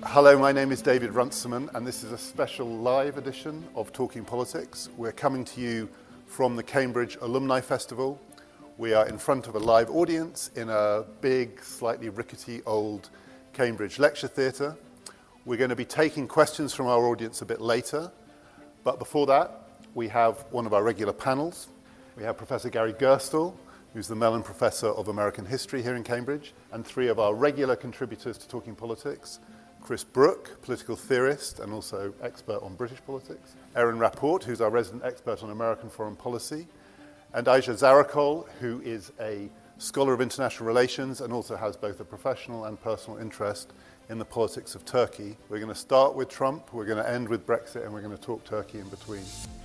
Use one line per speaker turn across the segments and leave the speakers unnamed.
Hello, my name is David Runciman, and this is a special live edition of Talking Politics. We're coming to you from the Cambridge Alumni Festival. We are in front of a live audience in a big, slightly rickety old Cambridge lecture theatre. We're going to be taking questions from our audience a bit later, but before that, we have one of our regular panels. We have Professor Gary Gerstle, who's the Mellon Professor of American History here in Cambridge, and three of our regular contributors to Talking Politics: Chris Brooke, political theorist and also expert on British politics; Erin Rapport, who's our resident expert on American foreign policy; and Aisha Zarakol, who is a scholar of international relations and also has both a professional and personal interest in the politics of Turkey. We're going to start with Trump, we're going to end with Brexit, and we're going to talk Turkey in between.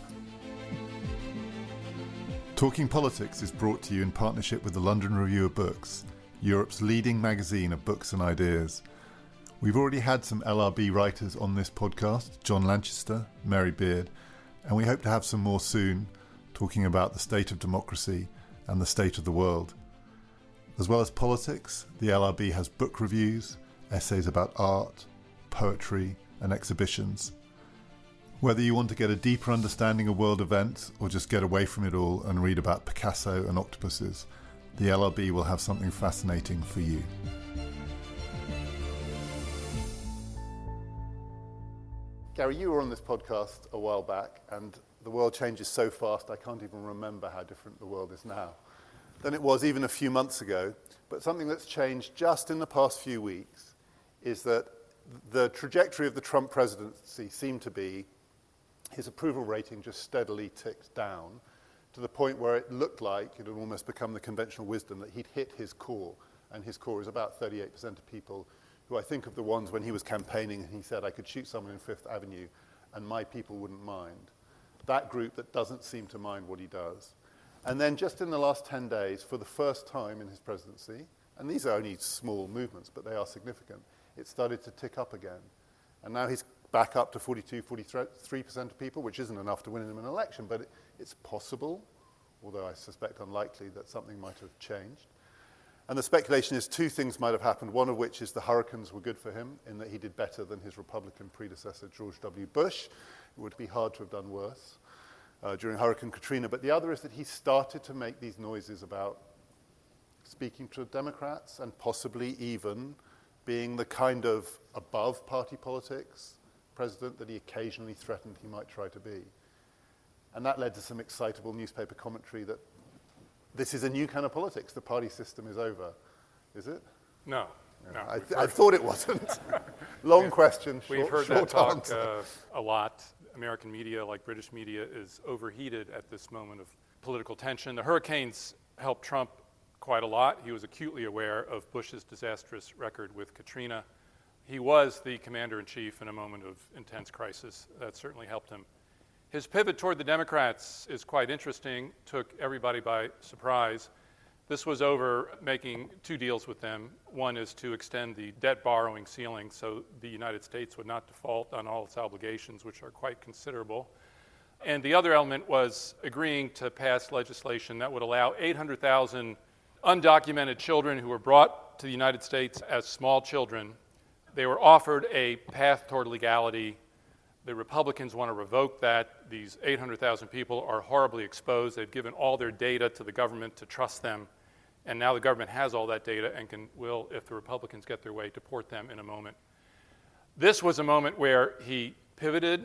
Talking Politics is brought to you in partnership with the London Review of Books, Europe's leading magazine of books and ideas. We've already had some LRB writers on this podcast, John Lanchester, Mary Beard, and we hope to have some more soon, talking about the state of democracy and the state of the world. As well as politics, the LRB has book reviews, essays about art, poetry, and exhibitions. Whether you want to get a deeper understanding of world events or just get away from it all and read about Picasso and octopuses, the LRB will have something fascinating for you. Gary, you were on this podcast a while back, and the world changes so fast I can't even remember how different the world is now than it was even a few months ago. But something that's changed just in the past few weeks is that the trajectory of the Trump presidency seemed to be his approval rating just steadily ticked down to the point where it looked like it had almost become the conventional wisdom that he'd hit his core, and his core is about 38% of people who I think of the ones when he was campaigning and he said, I could shoot someone in Fifth Avenue and my people wouldn't mind. That group that doesn't seem to mind what he does. And then just in the last 10 days, for the first time in his presidency, and these are only small movements, but they are significant, it started to tick up again. And now he's back up to 43% of people, which isn't enough to win him an election, but it's possible, although I suspect unlikely that something might have changed. And the speculation is two things might have happened, one of which is the hurricanes were good for him in that he did better than his Republican predecessor, George W. Bush. It would be hard to have done worse during Hurricane Katrina. But the other is that he started to make these noises about speaking to Democrats and possibly even being the kind of above party politics president that he occasionally threatened he might try to be. And that led to some excitable newspaper commentary that this is a new kind of politics. The party system is over. Is it?
No.
I thought it wasn't. Long question,
We've heard
short
that talk
answer.
a lot. American media, like British media, is overheated at this moment of political tension. The hurricanes helped Trump quite a lot. He was acutely aware of Bush's disastrous record with Katrina. He was the commander-in-chief in a moment of intense crisis. That certainly helped him. His pivot toward the Democrats is quite interesting, took everybody by surprise. This was over making two deals with them. One is to extend the debt borrowing ceiling so the United States would not default on all its obligations, which are quite considerable. And the other element was agreeing to pass legislation that would allow 800,000 undocumented children who were brought to the United States as small children. They were offered a path toward legality. The Republicans want to revoke that. These 800,000 people are horribly exposed. They've given all their data to the government to trust them. And now the government has all that data and will, if the Republicans get their way, deport them in a moment. This was a moment where he pivoted.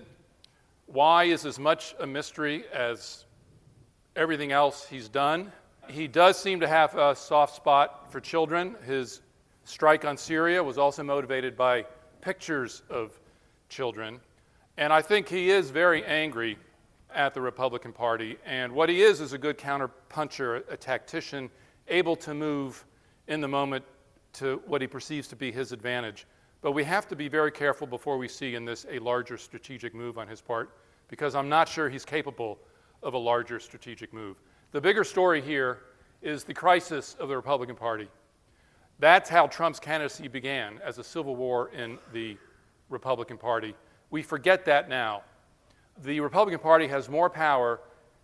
Why is as much a mystery as everything else he's done. He does seem to have a soft spot for children. His strike on Syria was also motivated by pictures of children. And I think he is very angry at the Republican Party. And what he is a good counterpuncher, a tactician, able to move in the moment to what he perceives to be his advantage. But we have to be very careful before we see in this a larger strategic move on his part, because I'm not sure he's capable of a larger strategic move. The bigger story here is the crisis of the Republican Party. That's how Trump's candidacy began, as a civil war in the Republican Party. We forget that now. The Republican Party has more power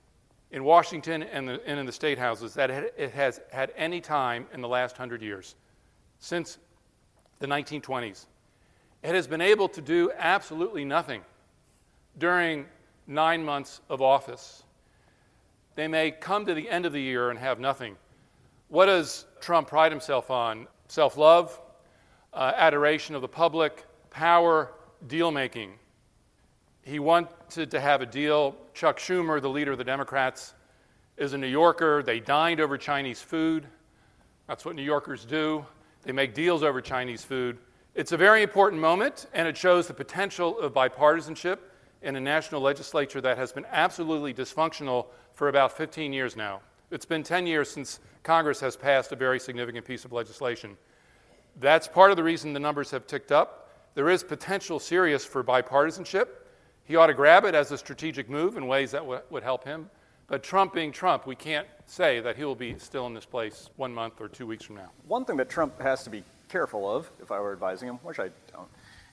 in Washington and in the state houses than it has had any time in the last 100 years, since the 1920s. It has been able to do absolutely nothing during 9 months of office. They may come to the end of the year and have nothing. What does Trump pride himself on? Self-love, adoration of the public, power, deal-making. He wanted to have a deal. Chuck Schumer, the leader of the Democrats, is a New Yorker. They dined over Chinese food. That's what New Yorkers do. They make deals over Chinese food. It's a very important moment, and it shows the potential of bipartisanship in a national legislature that has been absolutely dysfunctional for about 15 years now. It's been 10 years since Congress has passed a very significant piece of legislation. That's part of the reason the numbers have ticked up. There is potential serious for bipartisanship. He ought to grab it as a strategic move in ways that would help him. But Trump being Trump, we can't say that he will be still in this place 1 month or 2 weeks from now.
One thing that Trump has to be careful of, if I were advising him, which I don't,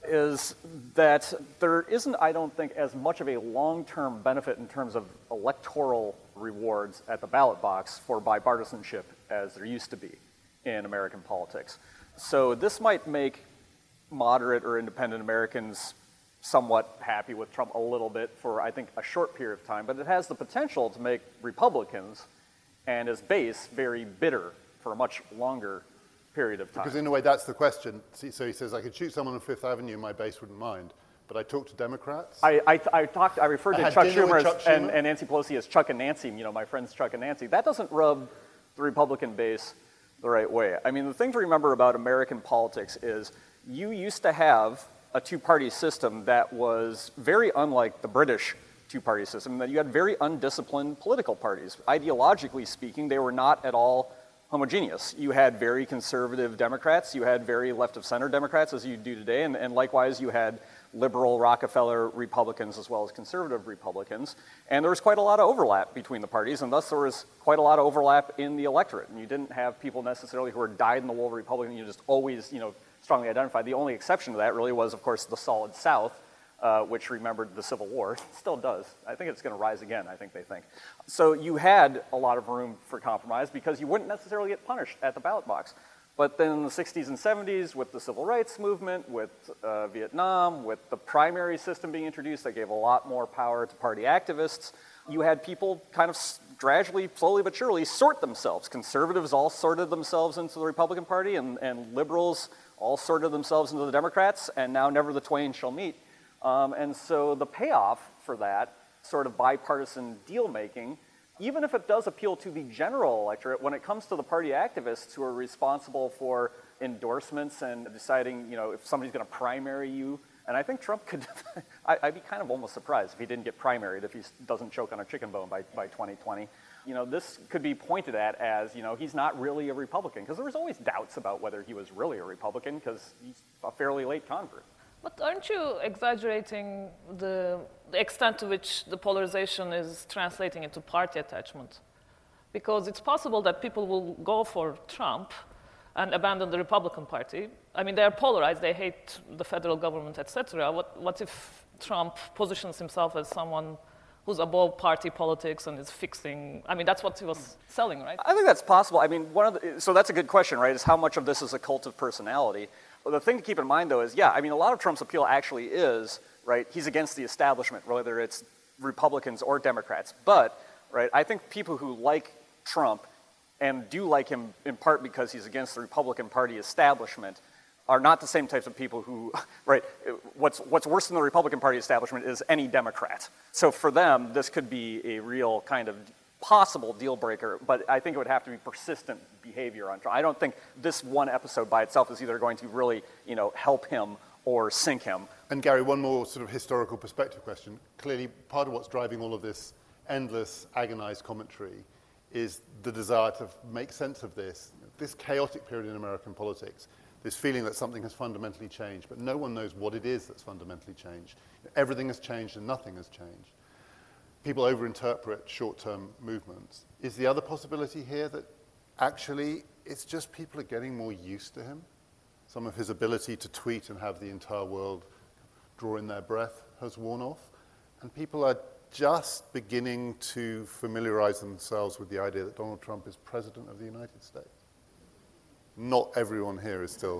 is that there isn't, I don't think, as much of a long-term benefit in terms of electoral rewards at the ballot box for bipartisanship as there used to be in American politics. So this might make moderate or independent Americans somewhat happy with Trump a little bit for, I think, a short period of time, but it has the potential to make Republicans and his base very bitter for a much longer period of time.
Because in a way, that's the question. So he says, I could shoot someone on Fifth Avenue and my base wouldn't mind. But I talked to Democrats.
I referred to Chuck Schumer, and Nancy Pelosi as Chuck and Nancy, my friends Chuck and Nancy. That doesn't rub the Republican base the right way. I mean, the thing to remember about American politics is you used to have a two-party system that was very unlike the British two-party system, that you had very undisciplined political parties. Ideologically speaking, they were not at all homogeneous. You had very conservative Democrats, you had very left-of-center Democrats, as you do today, and likewise you had liberal Rockefeller Republicans as well as conservative Republicans, and there was quite a lot of overlap between the parties, and thus there was quite a lot of overlap in the electorate, and you didn't have people necessarily who were dyed-in-the-wool Republican, you just always, strongly identified. The only exception to that really was, of course, the Solid South, which remembered the Civil War. It still does. I think it's going to rise again, they think. So you had a lot of room for compromise because you wouldn't necessarily get punished at the ballot box. But then in the 60s and 70s, with the Civil Rights Movement, with Vietnam, with the primary system being introduced that gave a lot more power to party activists, you had people kind of gradually, slowly but surely, sort themselves. Conservatives all sorted themselves into the Republican Party, and liberals all sorted themselves into the Democrats, and now never the twain shall meet. And so the payoff for that sort of bipartisan deal-making, even if it does appeal to the general electorate, when it comes to the party activists who are responsible for endorsements and deciding, if somebody's going to primary you, and I think Trump could, I'd be kind of almost surprised if he didn't get primaried, if he doesn't choke on a chicken bone by 2020. This could be pointed at as, he's not really a Republican, because there was always doubts about whether he was really a Republican, because he's a fairly late convert.
But aren't you exaggerating the extent to which the polarization is translating into party attachment? Because it's possible that people will go for Trump and abandon the Republican Party. I mean, they are polarized, they hate the federal government, etc. What if Trump positions himself as someone who's above party politics and is fixing, that's what he was selling, right?
I think that's possible. So that's a good question, right, is how much of this is a cult of personality? Well, the thing to keep in mind, though, is, a lot of Trump's appeal actually is, right, he's against the establishment, whether it's Republicans or Democrats. But, right, I think people who like Trump and do like him in part because he's against the Republican Party establishment are not the same types of people who, right, what's worse than the Republican Party establishment is any Democrat. So for them, this could be a real kind of possible deal breaker, but I think it would have to be persistent behavior on Trump. I don't think this one episode by itself is either going to really, help him or sink him.
And Gary, one more sort of historical perspective question. Clearly, part of what's driving all of this endless, agonized commentary is the desire to make sense of this chaotic period in American politics, this feeling that something has fundamentally changed, but no one knows what it is that's fundamentally changed. Everything has changed and nothing has changed. People overinterpret short-term movements. Is the other possibility here that actually it's just people are getting more used to him? Some of his ability to tweet and have the entire world draw in their breath has worn off, and people are just beginning to familiarize themselves with the idea that Donald Trump is President of the United States. Not everyone here is still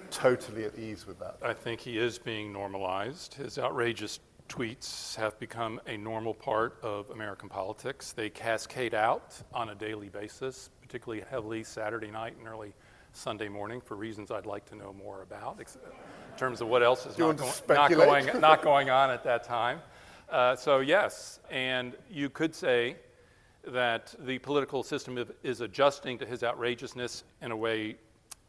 totally at ease with that?
I think he is being normalized. His outrageous tweets have become a normal part of American politics. They cascade out on a daily basis, particularly heavily Saturday night and early Sunday morning for reasons I'd like to know more about, in terms of what else is not going on at that time. So yes, and you could say that the political system is adjusting to his outrageousness in a way,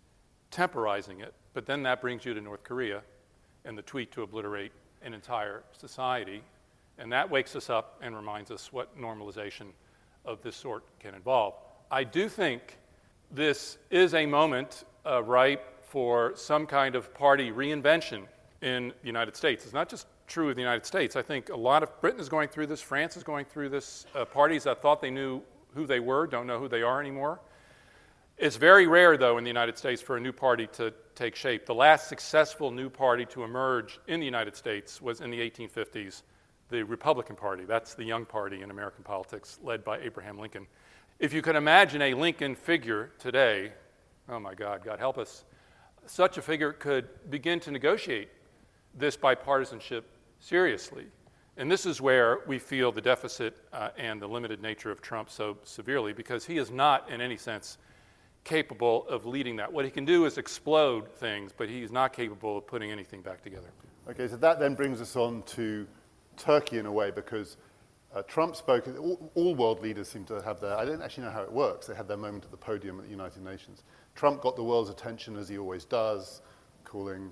temporizing it, but then that brings you to North Korea and the tweet to obliterate an entire society, and that wakes us up and reminds us what normalization of this sort can involve. I do think this is a moment ripe for some kind of party reinvention in the United States. It's not just true of the United States. I think a lot of Britain is going through this, France is going through this. Parties that thought they knew who they were don't know who they are anymore. It's very rare, though, in the United States for a new party to take shape. The last successful new party to emerge in the United States was in the 1850s, the Republican Party. That's the young party in American politics, led by Abraham Lincoln. If you could imagine a Lincoln figure today, oh my God, God help us, such a figure could begin to negotiate this bipartisanship seriously. And this is where we feel the deficit and the limited nature of Trump so severely, because he is not, in any sense, capable of leading that. What he can do is explode things, but he's not capable of putting anything back together.
Okay, so that then brings us on to Turkey in a way, because Trump spoke, all world leaders seem to have I don't actually know how it works, they had their moment at the podium at the United Nations. Trump got the world's attention, as he always does, calling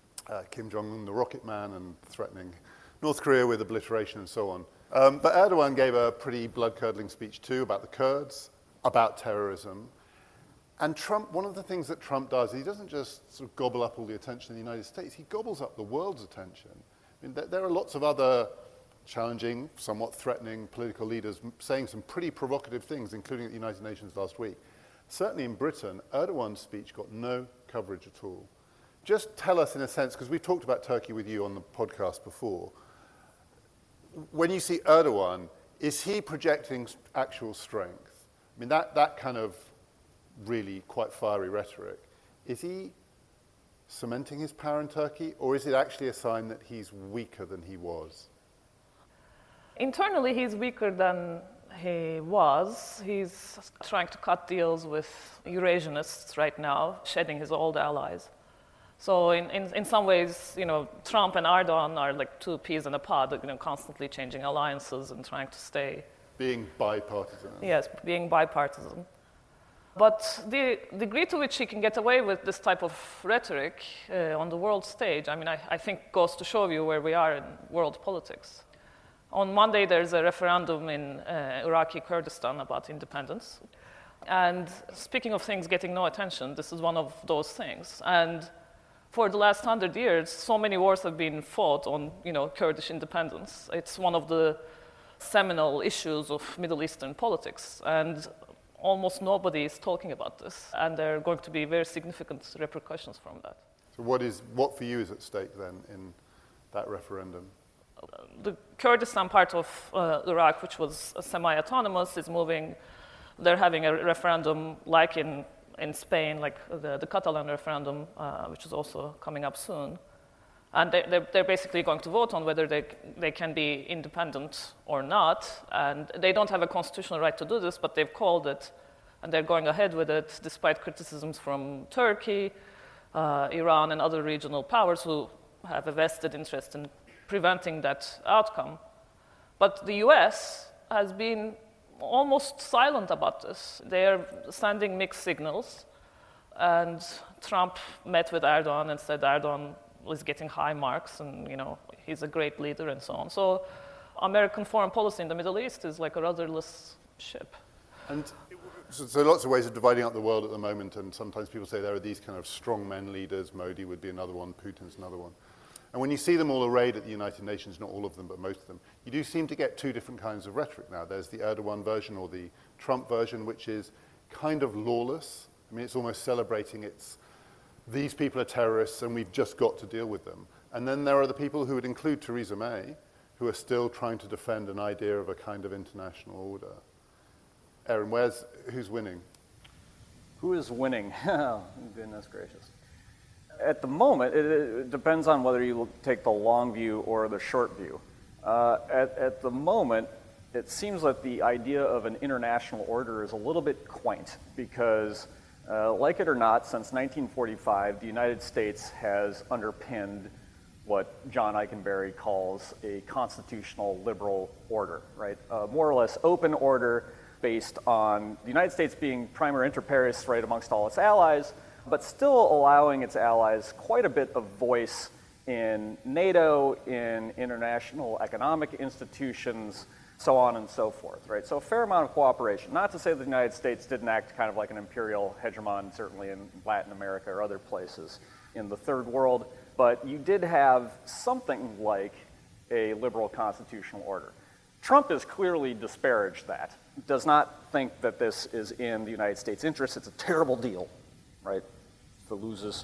Kim Jong-un the rocket man and threatening North Korea with obliteration and so on. But Erdogan gave a pretty blood-curdling speech too about the Kurds, about terrorism. And Trump, one of the things that Trump does, he doesn't just sort of gobble up all the attention in the United States, he gobbles up the world's attention. I mean, there are lots of other challenging, somewhat threatening political leaders saying some pretty provocative things, including at the United Nations last week. Certainly in Britain, Erdogan's speech got no coverage at all. Just tell us in a sense, because we've talked about Turkey with you on the podcast before, when you see Erdogan, is he projecting actual strength? I mean, that kind of really quite fiery rhetoric, is he cementing his power in Turkey, or is it actually a sign that he's weaker than he was?
Internally, he's weaker than he was. He's trying to cut deals with Eurasianists right now, shedding his old allies. So in some ways, Trump and Erdogan are like two peas in a pod, constantly changing alliances and trying to stay. Being
bipartisan.
Yes, being bipartisan. But the degree to which he can get away with this type of rhetoric on the world stage, I think goes to show you where we are in world politics. On Monday, there's a referendum in Iraqi Kurdistan about independence. And speaking of things getting no attention, this is one of those things. And for the last 100 years, so many wars have been fought on, Kurdish independence. It's one of the seminal issues of Middle Eastern politics. And almost nobody is talking about this, and there are going to be very significant repercussions from that.
So what for you is at stake then in that referendum?
The Kurdistan part of Iraq, which was semi-autonomous, is moving. They're having a referendum like in Spain, like the Catalan referendum, which is also coming up soon. And they're basically going to vote on whether they can be independent or not. And they don't have a constitutional right to do this, but they've called it, and they're going ahead with it, despite criticisms from Turkey, Iran, and other regional powers who have a vested interest in preventing that outcome. But the US has been almost silent about this. They are sending mixed signals. And Trump met with Erdogan and said Erdogan was getting high marks and, he's a great leader and so on. So American foreign policy in the Middle East is like a rudderless ship.
And so lots of ways of dividing up the world at the moment, and sometimes people say there are these kind of strongmen leaders. Modi would be another one, Putin's another one. And when you see them all arrayed at the United Nations, not all of them, but most of them, you do seem to get two different kinds of rhetoric now. There's the Erdogan version or the Trump version, which is kind of lawless. I mean, it's almost celebrating these people are terrorists and we've just got to deal with them. And then there are the people who would include Theresa May, who are still trying to defend an idea of a kind of international order. Aaron, who's winning?
Who is winning? Oh, goodness gracious. At the moment, it depends on whether you take the long view or the short view. At the moment, it seems that the idea of an international order is a little bit quaint because, like it or not, since 1945, the United States has underpinned what John Eikenberry calls a constitutional liberal order, right? A more or less open order based on the United States being prima inter pares, right, amongst all its allies, but still allowing its allies quite a bit of voice in NATO, in international economic institutions, so on and so forth, right? So a fair amount of cooperation. Not to say that the United States didn't act kind of like an imperial hegemon, certainly in Latin America or other places in the third world, but you did have something like a liberal constitutional order. Trump has clearly disparaged that, does not think that this is in the United States' interest. It's a terrible deal, right, for losers.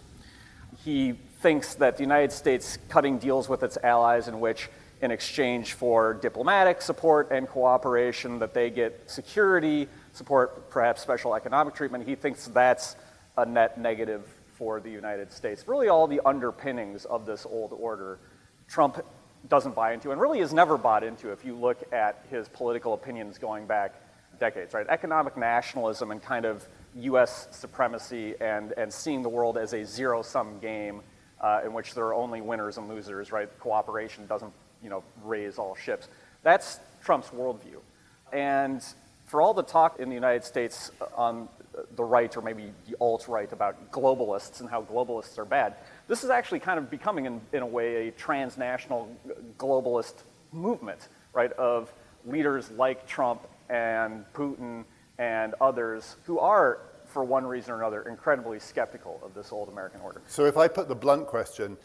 He thinks that the United States cutting deals with its allies in which, in exchange for diplomatic support and cooperation, that they get security support, perhaps special economic treatment, he thinks that's a net negative for the United States. Really all the underpinnings of this old order, Trump doesn't buy into, and really has never bought into if you look at his political opinions going back decades, right? Economic nationalism and kind of U.S. supremacy and seeing the world as a zero-sum game in which there are only winners and losers, right? Cooperation doesn't, raise all ships. That's Trump's worldview. And for all the talk in the United States on the right, or maybe the alt-right, about globalists and how globalists are bad, this is actually kind of becoming, in a way, a transnational globalist movement, right, of leaders like Trump and Putin and others who are, for one reason or another, incredibly skeptical of this old American order.
So if I put the blunt question,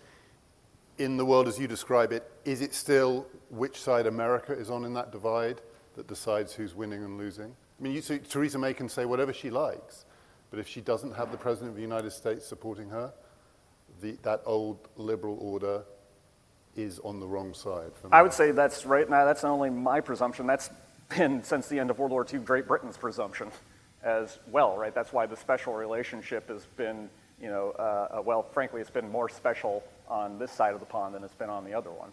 in the world as you describe it, is it still which side America is on in that divide that decides who's winning and losing? I mean, Theresa May can say whatever she likes, but if she doesn't have the President of the United States supporting her, that old liberal order is on the wrong side.
I would say that's right now. That's not only my presumption. That's been, since the end of World War II, Great Britain's presumption as well, right? That's why the special relationship has been, well, frankly, it's been more special on this side of the pond than it's been on the other one.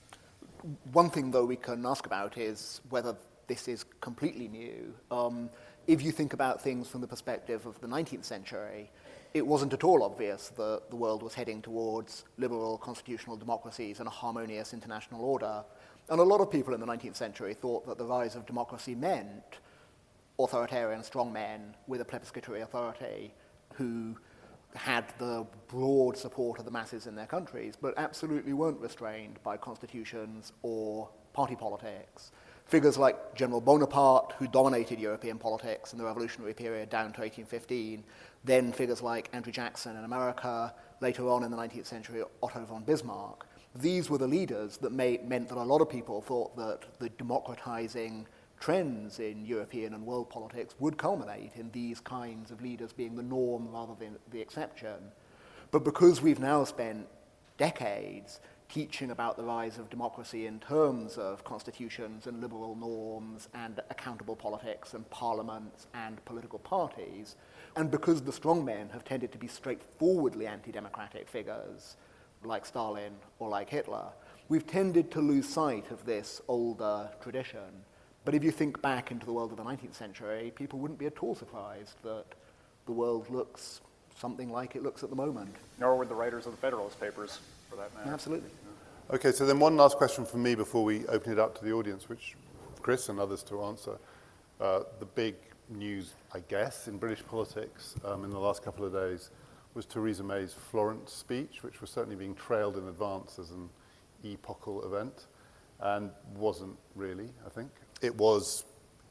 One thing, though, we can ask about is whether this is completely new. If you think about things from the perspective of the 19th century, it wasn't at all obvious that the world was heading towards liberal constitutional democracies and a harmonious international order. And a lot of people in the 19th century thought that the rise of democracy meant authoritarian strongmen with a plebiscitary authority who had the broad support of the masses in their countries, but absolutely weren't restrained by constitutions or party politics. Figures like General Bonaparte, who dominated European politics in the revolutionary period down to 1815, then figures like Andrew Jackson in America, later on in the 19th century, Otto von Bismarck. These were the leaders that meant that a lot of people thought that the democratizing trends in European and world politics would culminate in these kinds of leaders being the norm rather than the exception. But because we've now spent decades teaching about the rise of democracy in terms of constitutions and liberal norms and accountable politics and parliaments and political parties, and because the strongmen have tended to be straightforwardly anti-democratic figures like Stalin or like Hitler, we've tended to lose sight of this older tradition. But if you think back into the world of the 19th century, people wouldn't be at all surprised that the world looks something like it looks at the moment.
Nor would the writers of the Federalist Papers, for that matter.
Absolutely.
Okay, so then one last question from me before we open it up to the audience, which Chris and others to answer. The big news, I guess, in British politics in the last couple of days was Theresa May's Florence speech, which was certainly being trailed in advance as an epochal event, and wasn't really, I think. It was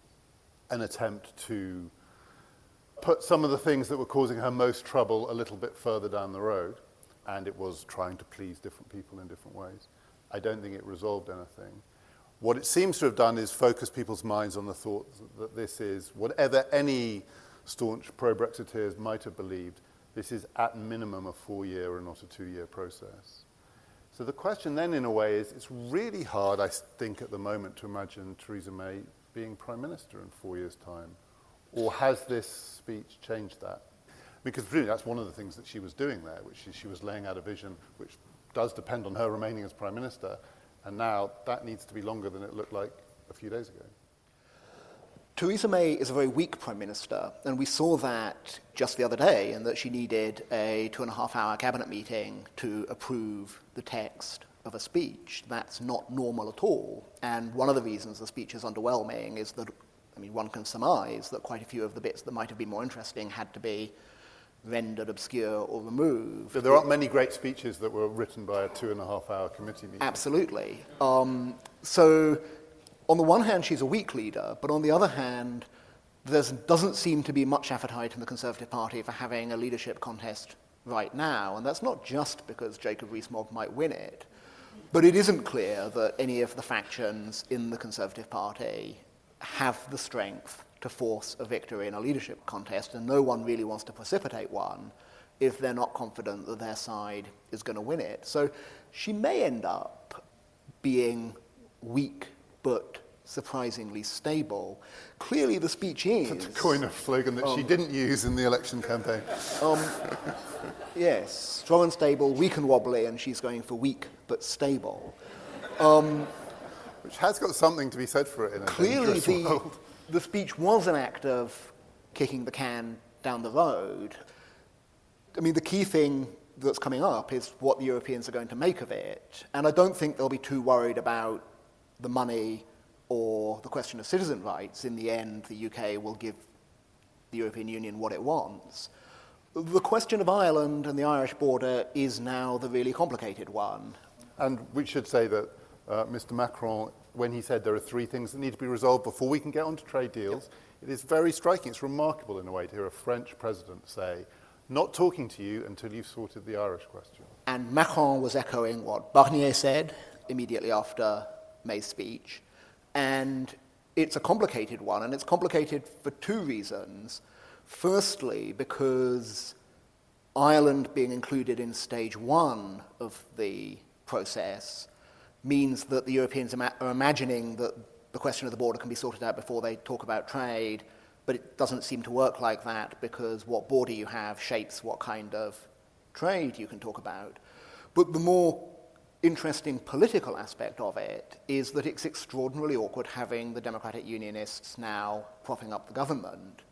an attempt to put some of the things that were causing her most trouble a little bit further down the road, and it was trying to please different people in different ways. I don't think it resolved anything. What it seems to have done is focus people's minds on the thought that this is, whatever any staunch pro-Brexiteers might have believed, this is at minimum a 4-year and not a 2-year process. So the question then, in a way, is it's really hard, I think, at the moment to imagine Theresa May being Prime Minister in 4 years' time. Or has this speech changed that? Because really that's one of the things that she was doing there, which is she was laying out a vision which does depend on her remaining as Prime Minister, and now that needs to be longer than it looked like a few days ago.
Theresa May is a very weak Prime Minister, and we saw that just the other day, in that she needed a 2.5-hour cabinet meeting to approve the text of a speech. That's not normal at all, and one of the reasons the speech is underwhelming is that, one can surmise that quite a few of the bits that might have been more interesting had to be rendered obscure or removed.
So there aren't many great speeches that were written by a 2.5-hour committee meeting.
Absolutely. So on the one hand, she's a weak leader, but on the other hand, there doesn't seem to be much appetite in the Conservative Party for having a leadership contest right now, and that's not just because Jacob Rees-Mogg might win it, but it isn't clear that any of the factions in the Conservative Party have the strength to force a victory in a leadership contest, and no one really wants to precipitate one if they're not confident that their side is going to win it. So she may end up being weak but surprisingly stable. Clearly the speech is...
To coin a slogan that she didn't use in the election campaign.
Yes, strong and stable, weak and wobbly, and she's going for weak but stable.
Which has got something to be said for it in a dangerous world.
The speech was an act of kicking the can down the road. The key thing that's coming up is what the Europeans are going to make of it. And I don't think they'll be too worried about the money or the question of citizen rights. In the end, the UK will give the European Union what it wants. The question of Ireland and the Irish border is now the really complicated one.
And we should say that Mr. Macron, when he said there are 3 things that need to be resolved before we can get on to trade deals, it is very striking. It's remarkable in a way to hear a French president say, not talking to you until you've sorted the Irish question.
And Macron was echoing what Barnier said immediately after May's speech. And it's a complicated one, and it's complicated for 2 reasons. Firstly, because Ireland being included in stage 1 of the process means that the Europeans are imagining that the question of the border can be sorted out before they talk about trade, but it doesn't seem to work like that because what border you have shapes what kind of trade you can talk about. But the more interesting political aspect of it is that it's extraordinarily awkward having the Democratic Unionists now propping up the government,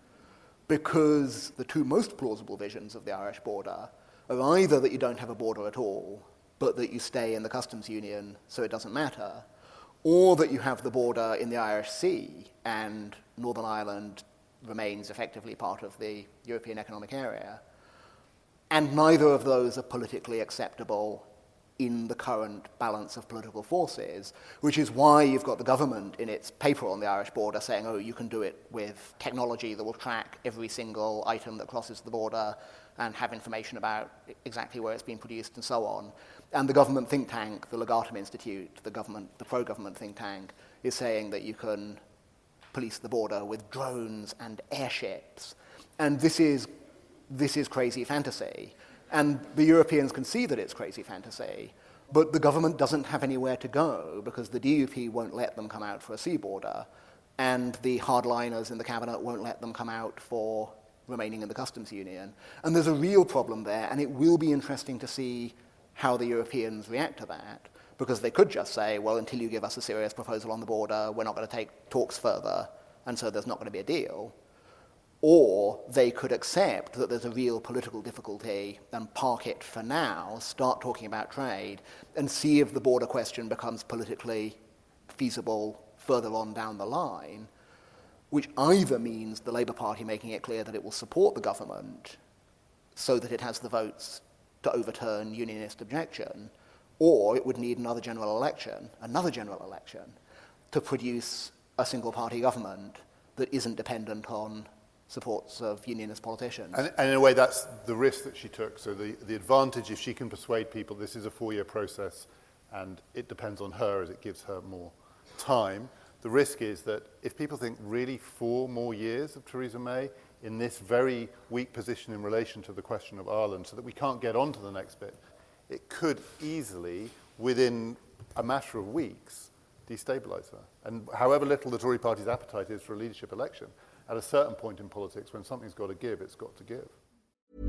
because the 2 most plausible visions of the Irish border are either that you don't have a border at all, but that you stay in the customs union so it doesn't matter, or that you have the border in the Irish Sea and Northern Ireland remains effectively part of the European Economic Area. And neither of those are politically acceptable in the current balance of political forces, which is why you've got the government in its paper on the Irish border saying, you can do it with technology that will track every single item that crosses the border and have information about exactly where it's been produced and so on. And the government think tank, the Legatum Institute, the pro-government think tank, is saying that you can police the border with drones and airships. And this is crazy fantasy. And the Europeans can see that it's crazy fantasy, but the government doesn't have anywhere to go because the DUP won't let them come out for a sea border, and the hardliners in the cabinet won't let them come out for remaining in the customs union. And there's a real problem there, and it will be interesting to see how the Europeans react to that, because they could just say, well, until you give us a serious proposal on the border, we're not going to take talks further, and so there's not going to be a deal. Or they could accept that there's a real political difficulty and park it for now, start talking about trade, and see if the border question becomes politically feasible further on down the line, which either means the Labour Party making it clear that it will support the government so that it has the votes to overturn unionist objection, or it would need another general election, to produce a single-party government that isn't dependent on supports of unionist politicians.
And in a way, that's the risk that she took. So the advantage, if she can persuade people this is a 4-year process and it depends on her as it gives her more time, the risk is that if people think really 4 more years of Theresa May in this very weak position in relation to the question of Ireland so that we can't get on to the next bit, it could easily, within a matter of weeks, destabilise her. And however little the Tory party's appetite is for a leadership election, at a certain point in politics, when something's got to give, it's got to give.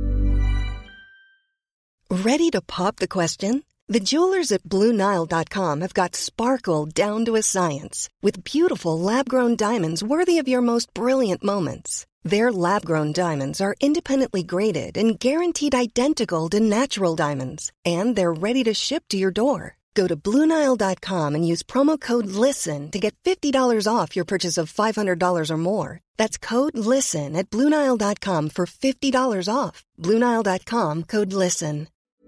Ready to pop the question? The jewelers at BlueNile.com have got sparkle down to a science with beautiful lab-grown diamonds worthy of your most brilliant moments. Their lab-grown diamonds are independently graded and guaranteed identical to natural diamonds, and they're ready to ship to your door. Go to BlueNile.com and use promo code LISTEN to get $50 off your purchase of $500 or more. That's code LISTEN at BlueNile.com for $50 off. BlueNile.com, code LISTEN.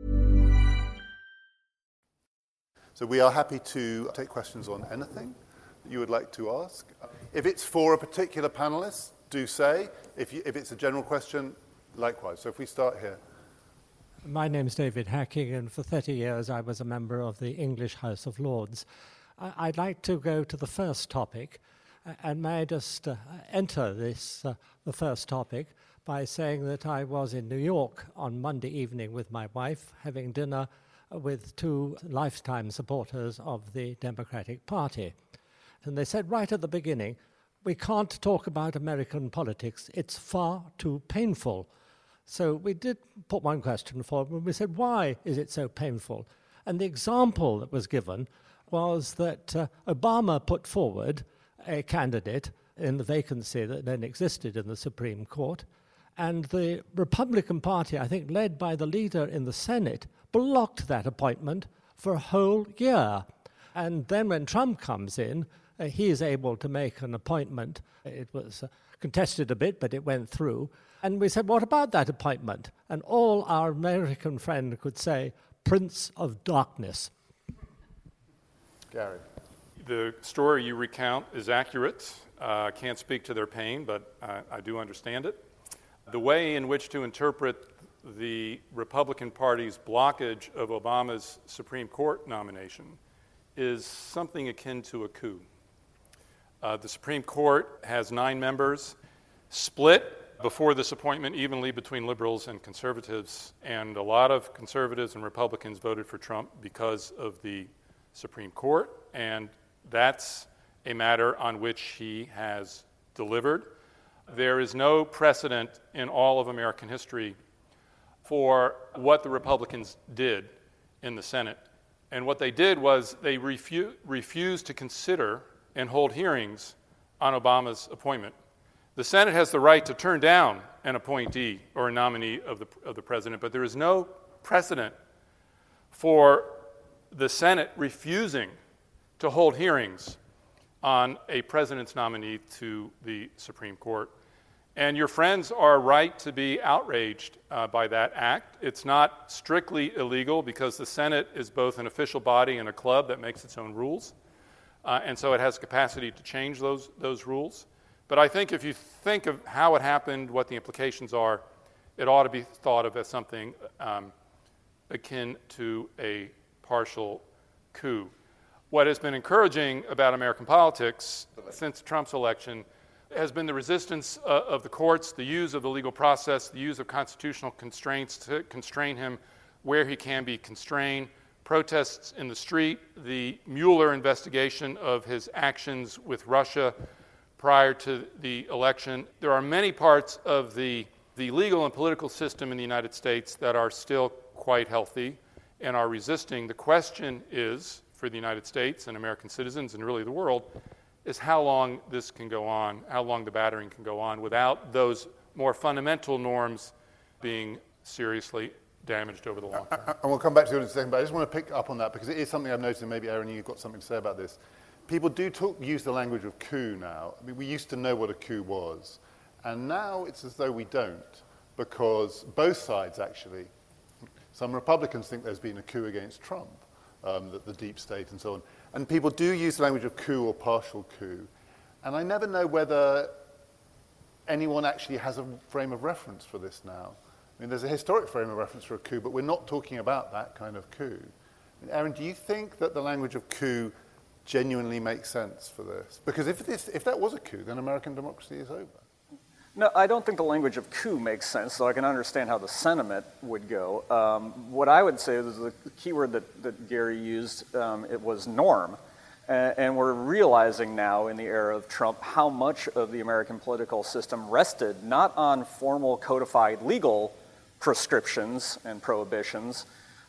So we are happy to take questions on anything that you would like to ask. If it's for a particular panelist, do say. If it's a general question, likewise. So if we start here.
My name is David Hacking, and for 30 years I was a member of the English House of Lords. I'd like to go to the first topic, and may I just enter the first topic by saying that I was in New York on Monday evening with my wife, having dinner with two lifetime supporters of the Democratic Party. And they said right at the beginning, we can't talk about American politics, it's far too painful. So we did put one question forward, and we said, why is it so painful? And the example that was given was that Obama put forward a candidate in the vacancy that then existed in the Supreme Court, and the Republican Party, I think led by the leader in the Senate, blocked that appointment for a whole year. And then when Trump comes in, he is able to make an appointment. It was contested a bit, but it went through. And we said, what about that appointment? And all our American friend could say, Prince of Darkness.
Gary.
The story you recount is accurate. I can't speak to their pain, but I do understand it. The way in which to interpret the Republican Party's blockage of Obama's Supreme Court nomination is something akin to a coup. The Supreme Court has 9 members, split before this appointment evenly between liberals and conservatives, and a lot of conservatives and Republicans voted for Trump because of the Supreme Court, and that's a matter on which he has delivered. There is no precedent in all of American history for what the Republicans did in the Senate. And what they did was they refused to consider and hold hearings on Obama's appointment. The Senate has the right to turn down an appointee or a nominee of the president, but there is no precedent for the Senate refusing to hold hearings on a president's nominee to the Supreme Court. And your friends are right to be outraged by that act. It's not strictly illegal because the Senate is both an official body and a club that makes its own rules. And so it has capacity to change those rules. But I think if you think of how it happened, what the implications are, it ought to be thought of as something akin to a partial coup. What has been encouraging about American politics since Trump's election has been the resistance of the courts, the use of the legal process, the use of constitutional constraints to constrain him where he can be constrained, protests in the street, the Mueller investigation of his actions with Russia prior to the election. There are many parts of the legal and political system in the United States that are still quite healthy and are resisting. The question is, for the United States and American citizens and really the world, is how long this can go on, how long the battering can go on without those more fundamental norms being seriously damaged over the long term.
And we'll come back to it in a second, but I just want to pick up on that because it is something I've noticed, and maybe, Aaron, you've got something to say about this. People do use the language of coup now. I mean, we used to know what a coup was, and now it's as though we don't, because both sides actually, some Republicans think there's been a coup against Trump, the deep state and so on. And people do use the language of coup or partial coup. And I never know whether anyone actually has a frame of reference for this now. I mean, there's a historic frame of reference for a coup, but we're not talking about that kind of coup. I mean, Aaron, do you think that the language of coup genuinely makes sense for this? Because if that was a coup, then American democracy is over.
No, I don't think the language of coup makes sense, so I can understand how the sentiment would go. What I would say is the key word that Gary used, it was norm. And we're realizing now in the era of Trump how much of the American political system rested not on formal codified legal prescriptions and prohibitions,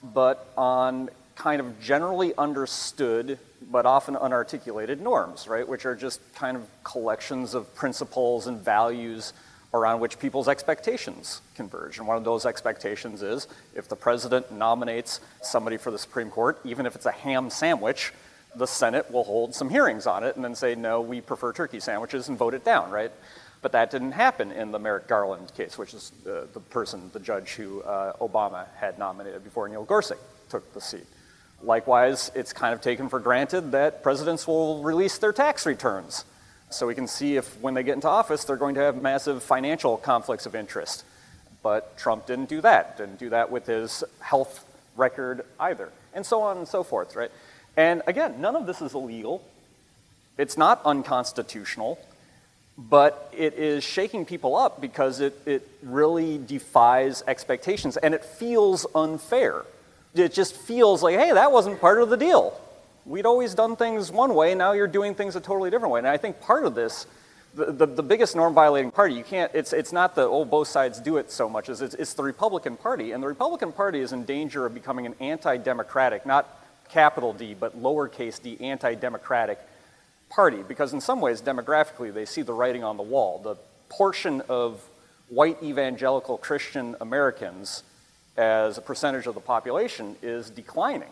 but on kind of generally understood but often unarticulated norms, right, which are just kind of collections of principles and values around which people's expectations converge. And one of those expectations is if the president nominates somebody for the Supreme Court, even if it's a ham sandwich, the Senate will hold some hearings on it and then say, no, we prefer turkey sandwiches, and vote it down, right? But that didn't happen in the Merrick Garland case, which is the judge who Obama had nominated before Neil Gorsuch took the seat. Likewise, it's kind of taken for granted that presidents will release their tax returns, so we can see if when they get into office, they're going to have massive financial conflicts of interest. But Trump didn't do that with his health record either, and so on and so forth, right? And again, none of this is illegal. It's not unconstitutional, but it is shaking people up because it really defies expectations, and it feels unfair. It just feels like, hey, that wasn't part of the deal. We'd always done things one way, now you're doing things a totally different way. And I think part of this, the biggest norm-violating party, it's not the, both sides do it so much, as it's the Republican Party. And the Republican Party is in danger of becoming an anti-democratic, not capital D, but lowercase d, anti-democratic party. Because in some ways, demographically, they see the writing on the wall. The portion of white evangelical Christian Americans as a percentage of the population is declining.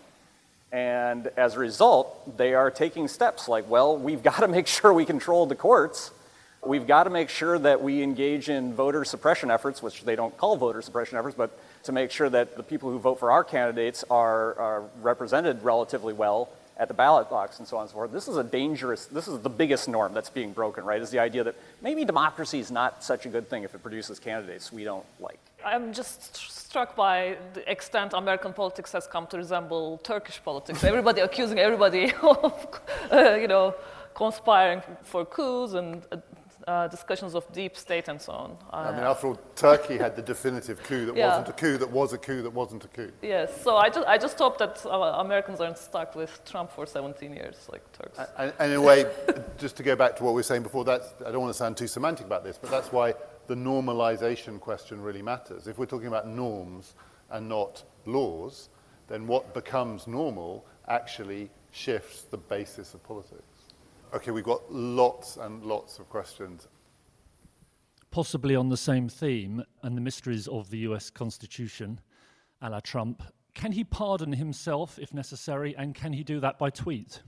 And as a result, they are taking steps like, well, we've got to make sure we control the courts. We've got to make sure that we engage in voter suppression efforts, which they don't call voter suppression efforts, but to make sure that the people who vote for our candidates are represented relatively well at the ballot box and so on and so forth. This is the biggest norm that's being broken, right? Is the idea that maybe democracy is not such a good thing if it produces candidates we don't like.
I'm just struck by the extent American politics has come to resemble Turkish politics. Everybody accusing everybody of, conspiring for coups and discussions of deep state and so on.
After all, Turkey had the definitive coup that wasn't a coup, that was a coup, that wasn't a coup.
Yes, so I just hope that Americans aren't stuck with Trump for 17 years, like Turks.
And in a way, just to go back to what we were saying before, I don't want to sound too semantic about this, but that's why the normalization question really matters. If we're talking about norms and not laws, then what becomes normal actually shifts the basis of politics. Okay, we've got lots and lots of questions.
Possibly on the same theme and the mysteries of the US Constitution, a la Trump. Can he pardon himself if necessary, and can he do that by tweet?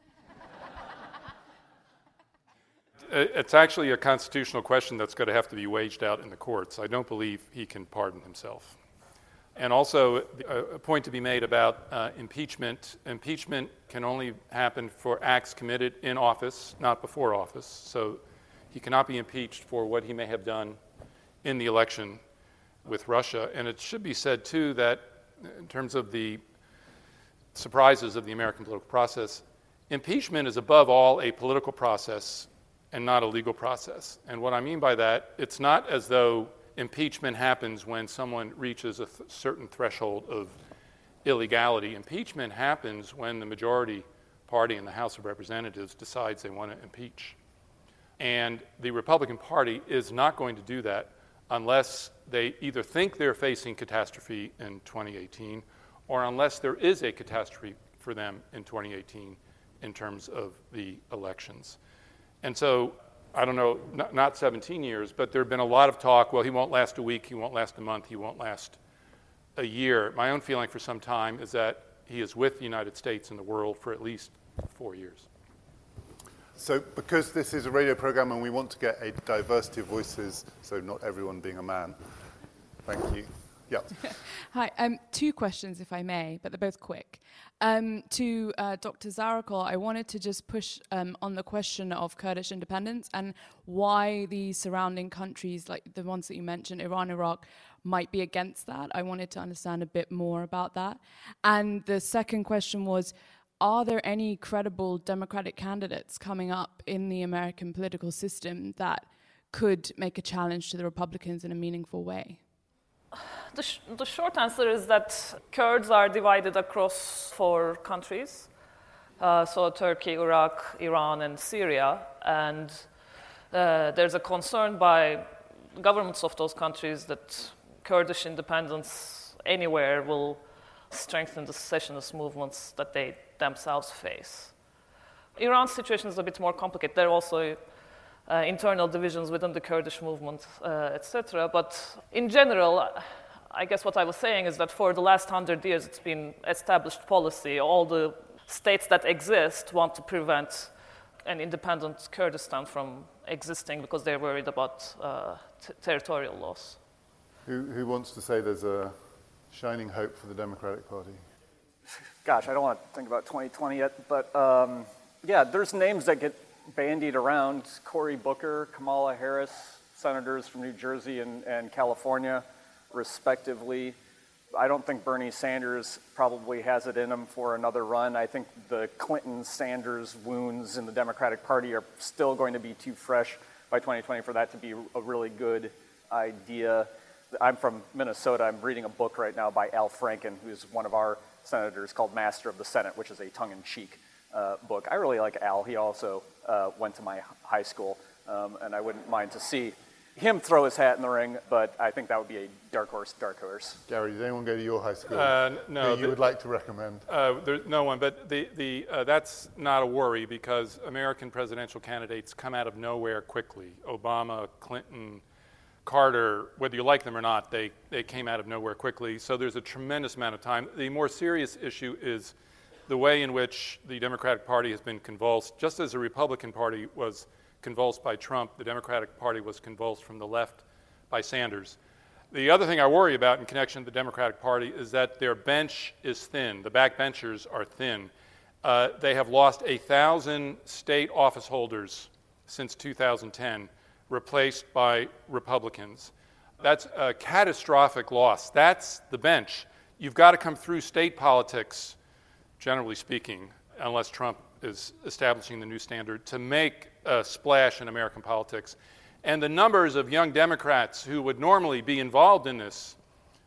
It's actually a constitutional question that's going to have to be waged out in the courts. I don't believe he can pardon himself. And also, a point to be made about impeachment. Impeachment can only happen for acts committed in office, not before office. So he cannot be impeached for what he may have done in the election with Russia. And it should be said, too, that in terms of the surprises of the American political process, impeachment is above all a political process and not a legal process. And what I mean by that, it's not as though impeachment happens when someone reaches a certain threshold of illegality. Impeachment happens when the majority party in the House of Representatives decides they want to impeach. And the Republican Party is not going to do that unless they either think they're facing catastrophe in 2018 or unless there is a catastrophe for them in 2018 in terms of the elections. And so, I don't know, not 17 years, but there have been a lot of talk, well, he won't last a week, he won't last a month, he won't last a year. My own feeling for some time is that he is with the United States and the world for at least 4 years.
So because this is a radio program and we want to get a diversity of voices, so not everyone being a man, thank you. Yeah.
Hi, 2 questions, if I may, but they're both quick. To Dr. Zarakol, I wanted to just push on the question of Kurdish independence and why the surrounding countries, like the ones that you mentioned, Iran, Iraq, might be against that. I wanted to understand a bit more about that. And the second question was, are there any credible Democratic candidates coming up in the American political system that could make a challenge to the Republicans in a meaningful way?
The short answer is that Kurds are divided across 4 countries, so Turkey, Iraq, Iran, and Syria, and there's a concern by governments of those countries that Kurdish independence anywhere will strengthen the secessionist movements that they themselves face. Iran's situation is a bit more complicated. There are also internal divisions within the Kurdish movement, etc. But in general, I guess what I was saying is that for the last 100 years, it's been established policy. All the states that exist want to prevent an independent Kurdistan from existing because they're worried about territorial loss.
Who wants to say there's a shining hope for the Democratic Party?
Gosh, I don't want to think about 2020 yet, but yeah, there's names that get bandied around. Cory Booker, Kamala Harris, senators from New Jersey and California, respectively. I don't think Bernie Sanders probably has it in him for another run. I think the Clinton-Sanders wounds in the Democratic Party are still going to be too fresh by 2020 for that to be a really good idea. I'm from Minnesota. I'm reading a book right now by Al Franken, who's one of our senators, called Master of the Senate, which is a tongue-in-cheek book. I really like Al. He also went to my high school, and I wouldn't mind to see him throw his hat in the ring, but I think that would be a dark horse.
Gary, did anyone go to your high school?
No.
You would like to recommend?
There's no one, but that's not a worry because American presidential candidates come out of nowhere quickly. Obama, Clinton, Carter, whether you like them or not, they came out of nowhere quickly. So there's a tremendous amount of time. The more serious issue is the way in which the Democratic Party has been convulsed. Just as the Republican Party was convulsed by Trump, the Democratic Party was convulsed from the left by Sanders. The other thing I worry about in connection to the Democratic Party is that their bench is thin. The backbenchers are thin. They have lost 1,000 state office holders since 2010, replaced by Republicans. That's a catastrophic loss. That's the bench. You've got to come through state politics, generally speaking, unless Trump is establishing the new standard, to make a splash in American politics. And the numbers of young Democrats who would normally be involved in this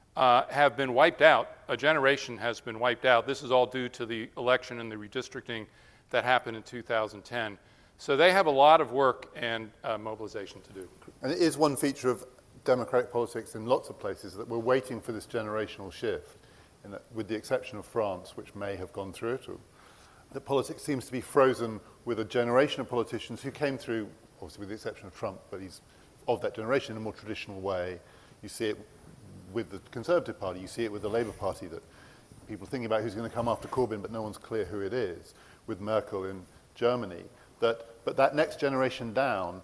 have been wiped out. A generation has been wiped out. This is all due to the election and the redistricting that happened in 2010. So they have a lot of work and mobilization to do.
And it is one feature of democratic politics in lots of places that we're waiting for this generational shift, with the exception of France, which may have gone through it. That politics seems to be frozen with a generation of politicians who came through, obviously with the exception of Trump, but he's of that generation in a more traditional way. You see it with the Conservative Party, you see it with the Labour Party, that people are thinking about who's going to come after Corbyn, but no one's clear who it is, with Merkel in Germany. But that next generation down,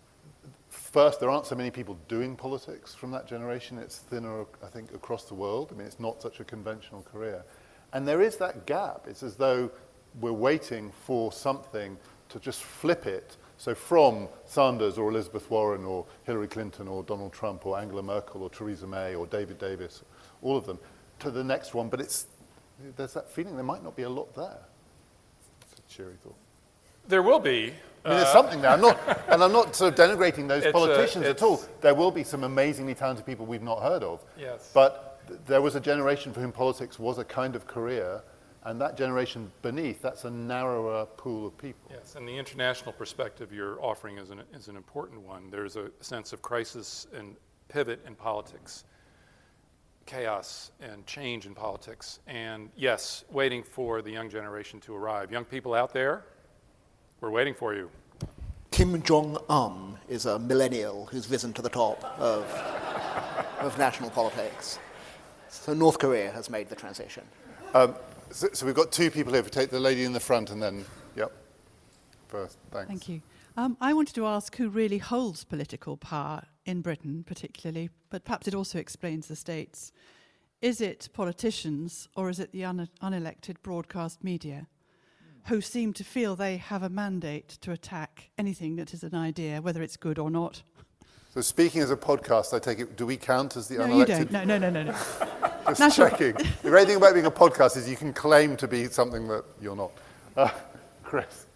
first, there aren't so many people doing politics from that generation. It's thinner, I think, across the world. I mean, it's not such a conventional career. And there is that gap. It's as though we're waiting for something to just flip it. So from Sanders or Elizabeth Warren or Hillary Clinton or Donald Trump or Angela Merkel or Theresa May or David Davis, all of them, to the next one. But there's that feeling there might not be a lot there. It's a cheery thought.
There will be.
I mean, there's something there. I'm not sort of denigrating those politicians at all. There will be some amazingly talented people we've not heard of.
Yes.
But there was a generation for whom politics was a kind of career, and that generation beneath, that's a narrower pool of people.
Yes, and the international perspective you're offering is an important one. There's a sense of crisis and pivot in politics, chaos and change in politics, and yes, waiting for the young generation to arrive. Young people out there, we're waiting for you.
Kim Jong-un is a millennial who's risen to the top of national politics. So North Korea has made the transition.
So we've got two people here. If we take the lady in the front and then, first. Thanks.
Thank you. I wanted to ask who really holds political power in Britain particularly, but perhaps it also explains the States. Is it politicians or is it the unelected broadcast media who seem to feel they have a mandate to attack anything that is an idea, whether it's good or not?
So speaking as a podcast, I take it, do we count as the unelected?
No, you don't. No.
Just checking. The great thing about being a podcast is you can claim to be something that you're not. Chris?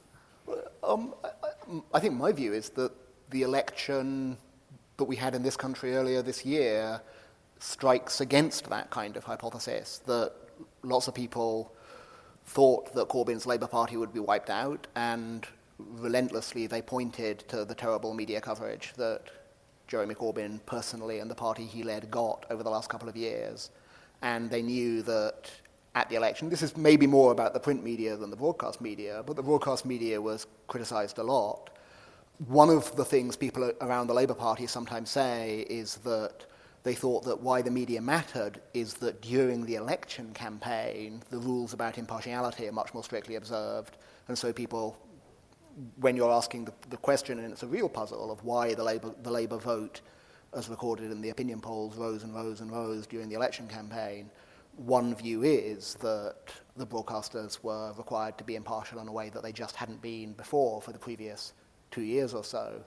I think my view is that the election that we had in this country earlier this year strikes against that kind of hypothesis, that lots of people thought that Corbyn's Labour Party would be wiped out, and relentlessly they pointed to the terrible media coverage that Jeremy Corbyn personally and the party he led got over the last couple of years. And they knew that at the election. This is maybe more about the print media than the broadcast media, but the broadcast media was criticized a lot. One of the things people around the Labour Party sometimes say is that they thought that why the media mattered is that during the election campaign, the rules about impartiality are much more strictly observed. And so people, when you're asking the question, and it's a real puzzle of why the Labour vote, as recorded in the opinion polls, rose and rose and rose during the election campaign, one view is that the broadcasters were required to be impartial in a way that they just hadn't been before for the previous 2 years or so.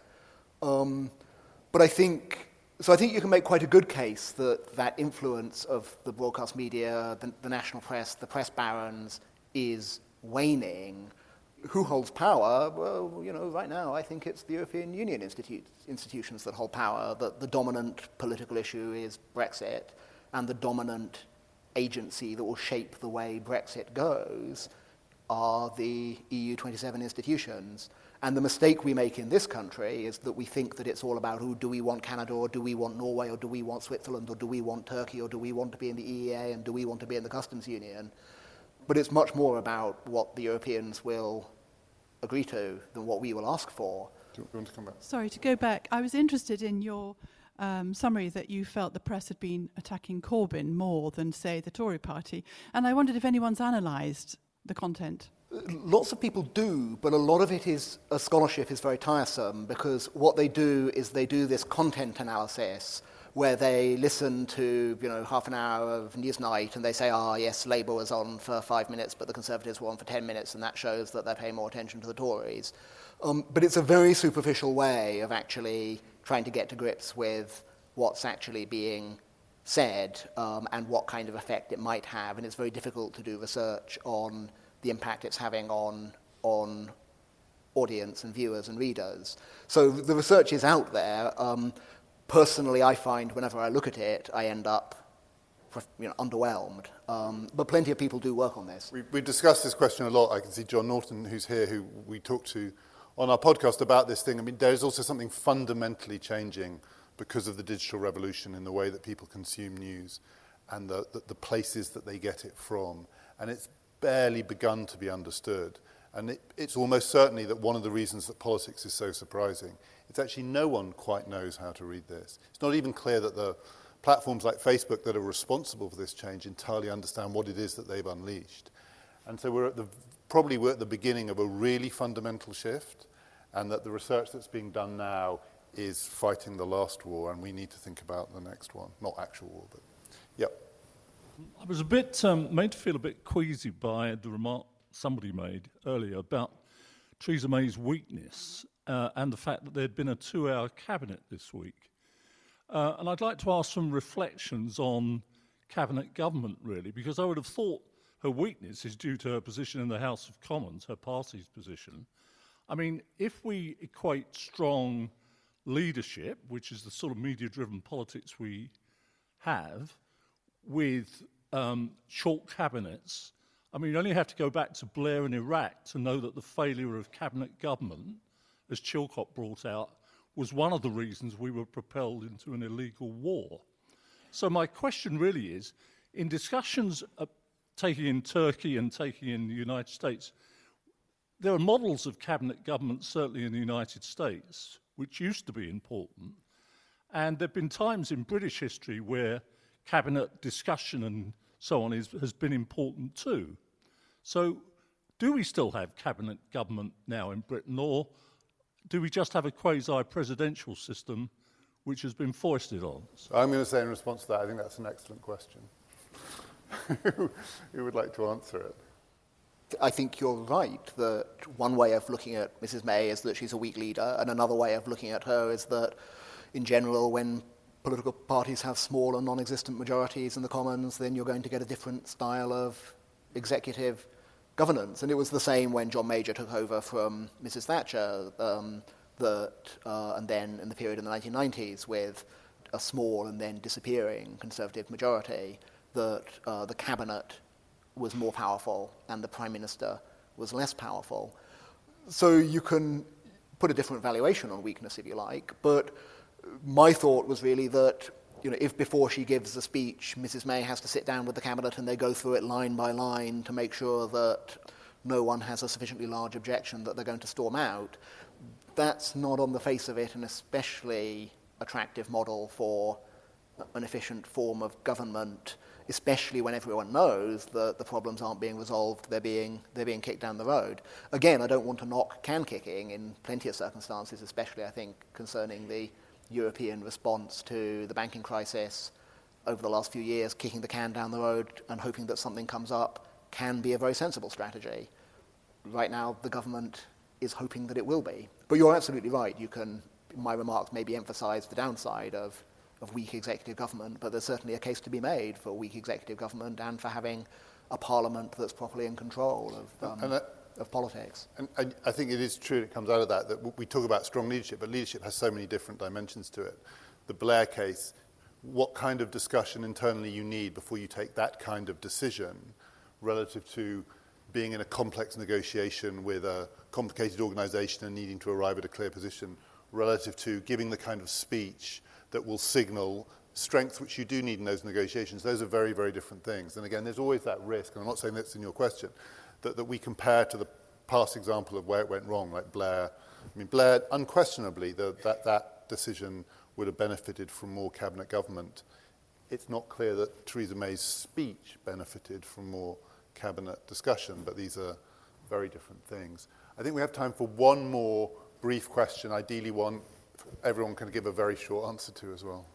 But I think you can make quite a good case that influence of the broadcast media, the national press, the press barons is waning. Who holds power? Well, right now I think it's the European Union institutions that hold power. The dominant political issue is Brexit, and the dominant agency that will shape the way Brexit goes are the EU 27 institutions. And the mistake we make in this country is that we think that it's all about do we want Canada, or do we want Norway, or do we want Switzerland, or do we want Turkey, or do we want to be in the EEA, and do we want to be in the customs union? But it's much more about what the Europeans will agree to than what we will ask for.
Do you want to come back?
Sorry, to go back, I was interested in your summary that you felt the press had been attacking Corbyn more than, say, the Tory party. And I wondered if anyone's analysed the content.
Lots of people do, but a lot of it is, scholarship is very tiresome, because what they do is they do this content analysis where they listen to, half an hour of Newsnight and they say, yes, Labour was on for 5 minutes, but the Conservatives were on for 10 minutes, and that shows that they pay more attention to the Tories. But it's a very superficial way of actually trying to get to grips with what's actually being said and what kind of effect it might have, and it's very difficult to do research on the impact it's having on audience and viewers and readers. So the research is out there. Personally, I find whenever I look at it, I end up underwhelmed. But plenty of people do work on this.
We discussed this question a lot. I can see John Norton, who's here, who we talked to on our podcast about this thing. I mean, there's also something fundamentally changing because of the digital revolution in the way that people consume news and the places that they get it from. And it's barely begun to be understood. And it's almost certainly that one of the reasons that politics is so surprising, it's actually no one quite knows how to read this. It's not even clear that the platforms like Facebook that are responsible for this change entirely understand what it is that they've unleashed. And so we're at the beginning of a really fundamental shift, and that the research that's being done now is fighting the last war, and we need to think about the next one. Not actual war, but yep.
I was a bit made to feel a bit queasy by the remark somebody made earlier about Theresa May's weakness and the fact that there'd been a 2-hour cabinet this week. And I'd like to ask some reflections on cabinet government, really, because I would have thought her weakness is due to her position in the House of Commons, her party's position. I mean, if we equate strong leadership, which is the sort of media-driven politics we have, with short cabinets, I mean, you only have to go back to Blair in Iraq to know that the failure of cabinet government, as Chilcot brought out, was one of the reasons we were propelled into an illegal war. So my question really is, in discussions taking in Turkey and taking in the United States, there are models of cabinet government, certainly in the United States, which used to be important. And there have been times in British history where cabinet discussion and so on has been important too. So do we still have cabinet government now in Britain, or do we just have a quasi-presidential system which has been foisted on us?
I'm going to say in response to that, I think that's an excellent question. Who would like to answer it?
I think you're right that one way of looking at Mrs. May is that she's a weak leader, and another way of looking at her is that, in general, when political parties have small and non-existent majorities in the Commons, then you're going to get a different style of executive governance. And it was the same when John Major took over from Mrs. Thatcher, and then in the period in the 1990s with a small and then disappearing Conservative majority, that the cabinet was more powerful and the Prime Minister was less powerful. So you can put a different valuation on weakness if you like, but my thought was really that if before she gives the speech, Mrs. May has to sit down with the cabinet and they go through it line by line to make sure that no one has a sufficiently large objection that they're going to storm out, that's not on the face of it an especially attractive model for an efficient form of government, especially when everyone knows that the problems aren't being resolved, they're being kicked down the road. Again, I don't want to knock can kicking in plenty of circumstances, especially I think concerning the European response to the banking crisis over the last few years. Kicking the can down the road and hoping that something comes up can be a very sensible strategy. Right now, the government is hoping that it will be. But you're absolutely right. You can, my remarks maybe emphasize the downside of weak executive government, but there's certainly a case to be made for weak executive government and for having a parliament that's properly in control of politics.
And I think it is true, it comes out of that we talk about strong leadership, but leadership has so many different dimensions to it. The Blair case, what kind of discussion internally you need before you take that kind of decision relative to being in a complex negotiation with a complicated organization and needing to arrive at a clear position, relative to giving the kind of speech that will signal strength which you do need in those negotiations. Those are very, very different things. And again, there's always that risk, and I'm not saying that's in your question, that we compare to the past example of where it went wrong, like Blair. I mean, Blair, unquestionably, that decision would have benefited from more cabinet government. It's not clear that Theresa May's speech benefited from more cabinet discussion, but these are very different things. I think we have time for one more brief question, ideally one everyone can give a very short answer to as well.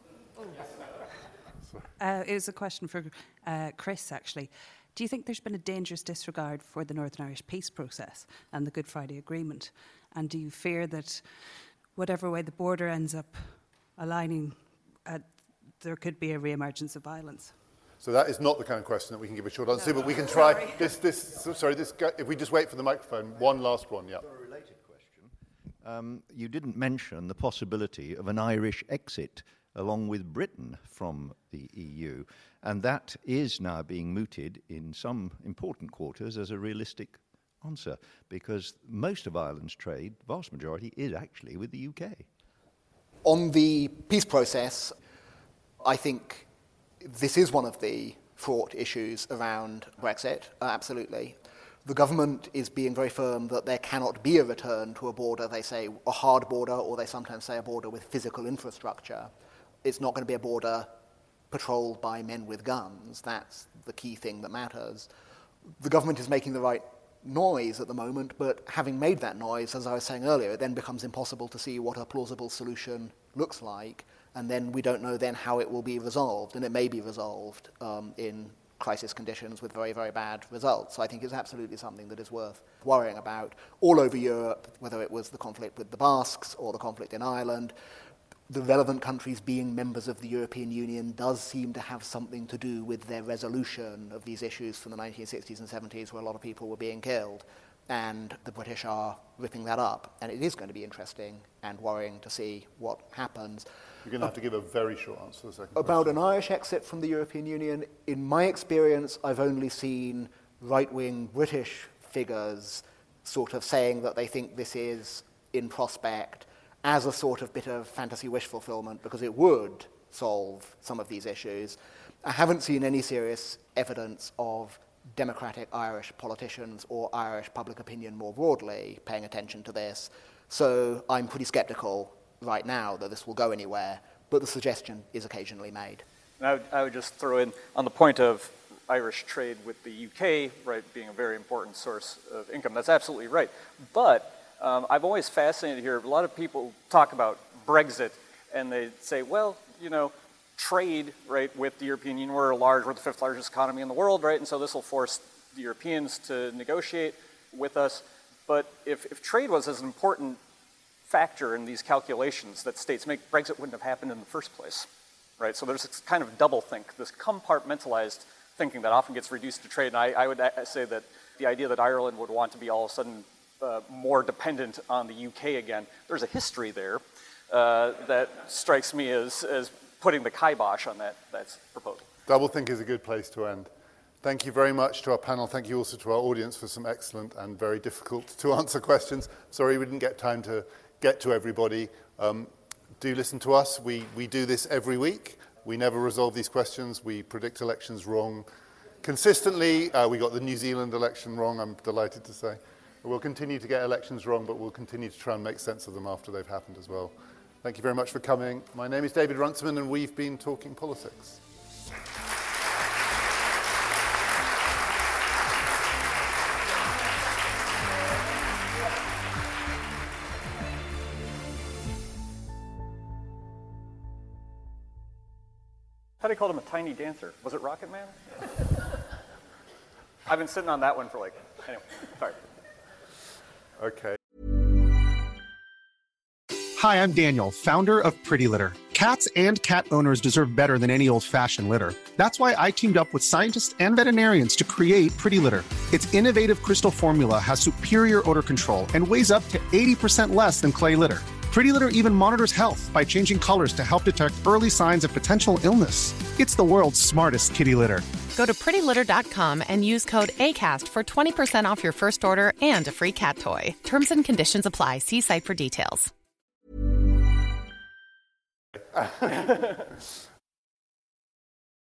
It was a question for Chris, actually. Do you think there's been a dangerous disregard for the Northern Irish peace process and the Good Friday Agreement? And do you fear that whatever way the border ends up aligning, there could be a re-emergence of violence?
So that is not the kind of question that we can give a short answer to, but we can try. If we just wait for the microphone, one last one, yeah.
A related question. You didn't mention the possibility of an Irish exit along with Britain from the EU, and that is now being mooted in some important quarters as a realistic answer, because most of Ireland's trade, vast majority, is actually with the UK.
On the peace process, I think this is one of the fraught issues around Brexit, absolutely. The government is being very firm that there cannot be a return to a border, they say a hard border, or they sometimes say a border with physical infrastructure. It's not going to be a border patrolled by men with guns. That's the key thing that matters. The government is making the right noise at the moment, but having made that noise, as I was saying earlier, it then becomes impossible to see what a plausible solution looks like, and then we don't know then how it will be resolved, and it may be resolved in crisis conditions with very, very bad results. So I think it's absolutely something that is worth worrying about. All over Europe, whether it was the conflict with the Basques or the conflict in Ireland, the relevant countries being members of the European Union does seem to have something to do with their resolution of these issues from the 1960s and 70s, where a lot of people were being killed. And the British are ripping that up. And it is going to be interesting and worrying to see what happens.
You're going to have to give a very short answer to the second
About
question.
an Irish exit from the European Union, in my experience, I've only seen right-wing British figures sort of saying that they think this is in prospect as a sort of bit of fantasy wish fulfillment, because it would solve some of these issues. I haven't seen any serious evidence of democratic Irish politicians or Irish public opinion more broadly paying attention to this. So I'm pretty sceptical right now that this will go anywhere, but the suggestion is occasionally made.
And I would just throw in, on the point of Irish trade with the UK, right, being a very important source of income, that's absolutely right. But I've always fascinated here, a lot of people talk about Brexit, and they say, well, you know, trade, right, with the European Union, we're the fifth largest economy in the world, right, and so this will force the Europeans to negotiate with us. But if trade was as an important factor in these calculations that states make, Brexit wouldn't have happened in the first place, right? So there's this kind of double think, this compartmentalized thinking that often gets reduced to trade. And I would say that the idea that Ireland would want to be all of a sudden more dependent on the UK again, there's a history there that strikes me as putting the kibosh on that proposal.
Double think is a good place to end. Thank you very much to our panel. Thank you also to our audience for some excellent and very difficult to answer questions. Sorry we didn't get time to get to everybody. Do listen to us. We do this every week. We never resolve these questions. We predict elections wrong consistently. We got the New Zealand election wrong, I'm delighted to say. We'll continue to get elections wrong, but we'll continue to try and make sense of them after they've happened as well. Thank you very much for coming. My name is David Runciman, and we've been talking politics.
How do you call him a tiny dancer? Was it Rocket Man? I've been sitting on that one for anyway, sorry.
Okay.
Hi, I'm Daniel, founder of Pretty Litter. Cats and cat owners deserve better than any old-fashioned litter. That's why I teamed up with scientists and veterinarians to create Pretty Litter. Its innovative crystal formula has superior odor control and weighs up to 80% less than clay litter. Pretty Litter even monitors health by changing colors to help detect early signs of potential illness. It's the world's smartest kitty litter.
Go to prettylitter.com and use code ACAST for 20% off your first order and a free cat toy. Terms and conditions apply. See site for details.